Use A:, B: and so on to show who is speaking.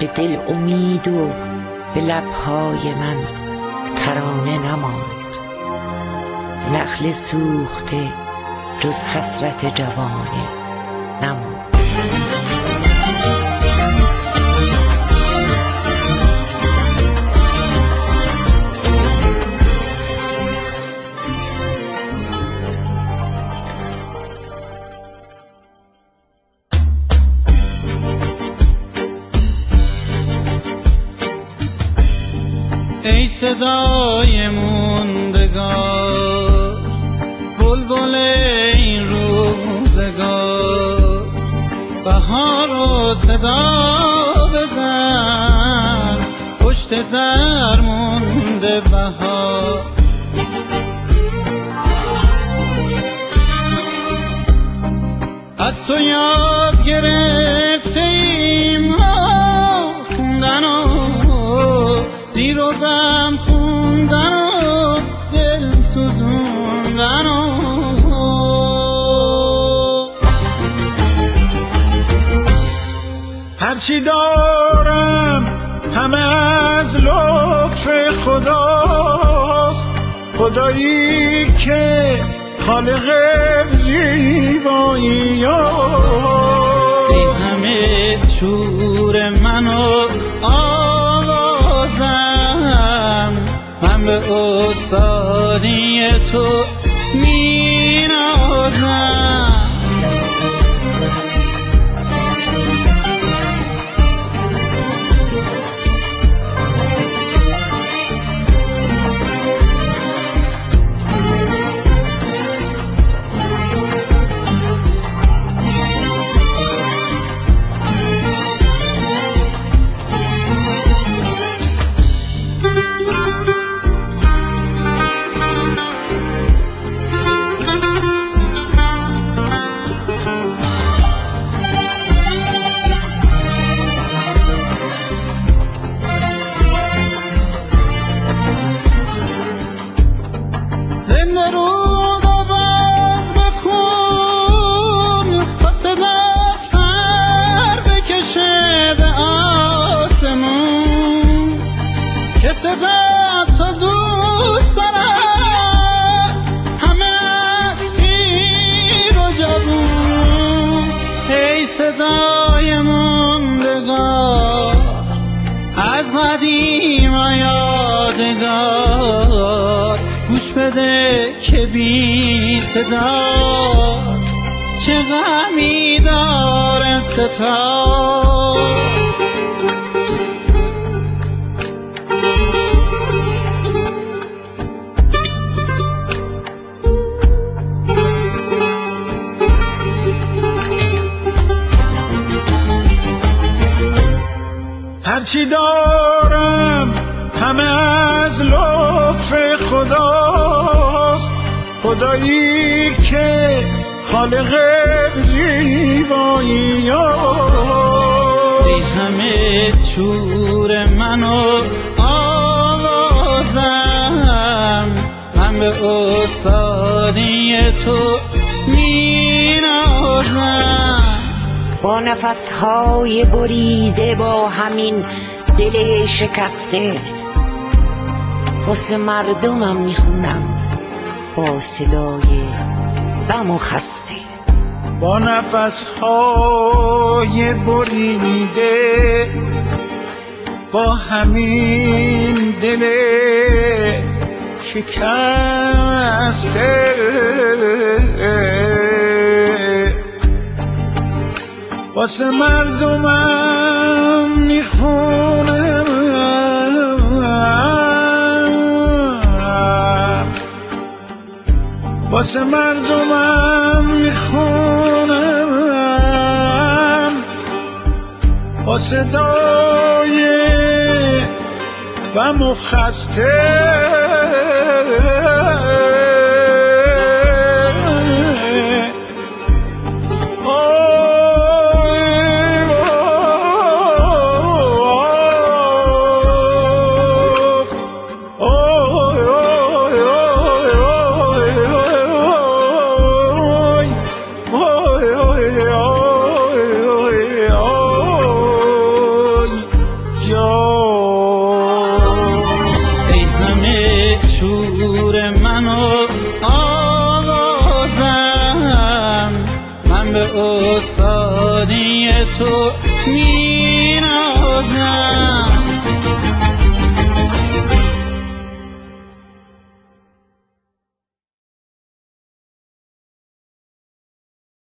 A: به دل امید و به لبهای من ترانه نماند. نخل سوخته جز حسرت جوانه نماند.
B: ای صدای موندگار، بلبل این روزگار، بهار رو صدا بزن، پشت در مونده بهار. از تو یاد گرفتیم ما خوندن و زیر و بم خوندن و دل سوزوندن و
C: هرچی دارم همه از لطف خداست، خدایی که خالق زیبایی هاست.
B: ای همه شور من و آوازم، من به استادی تو می نازم. صدای موندگار از قدیم و یادگار، گوش بده که بی صدا چه غمی داره ستار.
C: هرچی دارم همه از لطف خداست، خدایی که خالق زیبایی هاست.
B: ای همه شور من و آوازم، من به استادی تو می نازم.
A: با نفسهای بریده، با همین دل شکسته، واسه مردمم میخونم با صدای غم و خسته.
C: با نفسهای بریده، با همین دل شکسته، واسه مردمم میخونم، واسه مردمم میخونم با صدای غم و خسته.
B: استادی تو می نازم.